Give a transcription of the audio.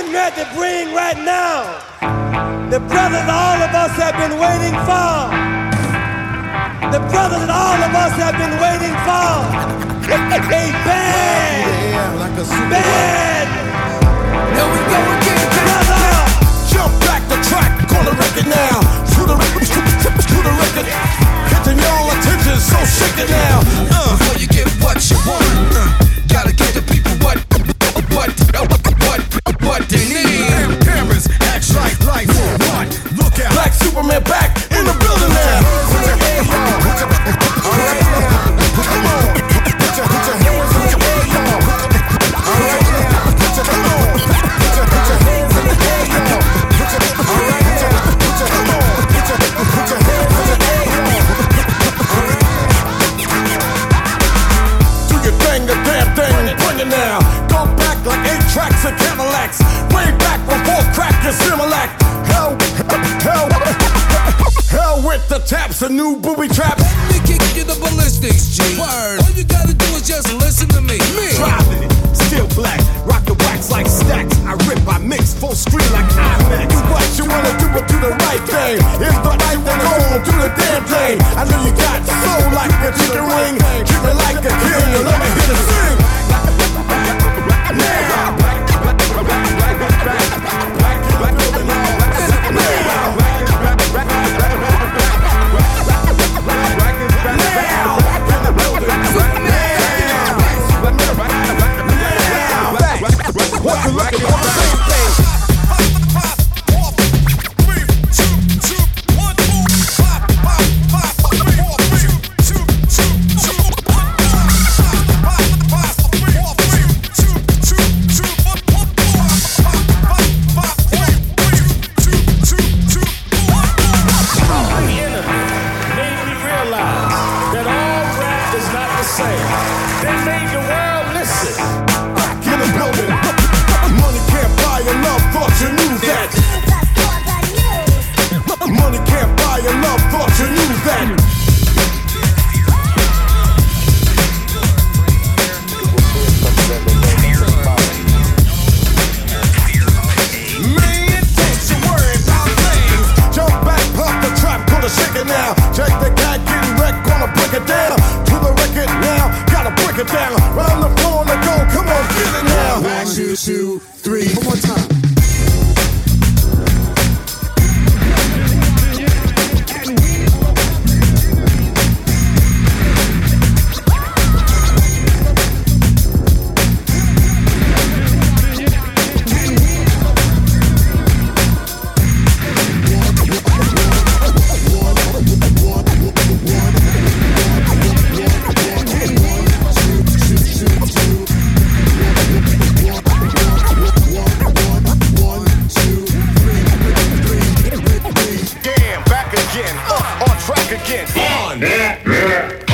getting ready to bring right now the brother that all of us have been waiting for. The brother that all of us have been waiting for. A bad. Here we go again, brother. Jump back the track, gonna wreck it now. To the record, catching y'all attention, so shake it now. Before you get what you want, gotta give the people what they need. Cameras, act like lights, what? Look out! Black Superman back in the building now. All right, come on, put your hands in the air, y'all. All right, come on, put your hands in the air, y'all. All right, come on, put your hands in the air, y'all. Do your thing, the damn thing, bring it now. Go back like 8 tracks of Cadillacs. Way back before crack and Similac. Hell with the taps, a new booby trap. Let me kick you the ballistics, G. Word. All you gotta do is just listen to me. Driving it, still black, rock the wax like stacks. I rip, I mix, full screen like IMAX. Do what you wanna do, but do the right thing. If the right thing go on, do the damn thing. I know you got soul like a chicken wing. Treat me like a king, and let me hear the sing. On track again. On.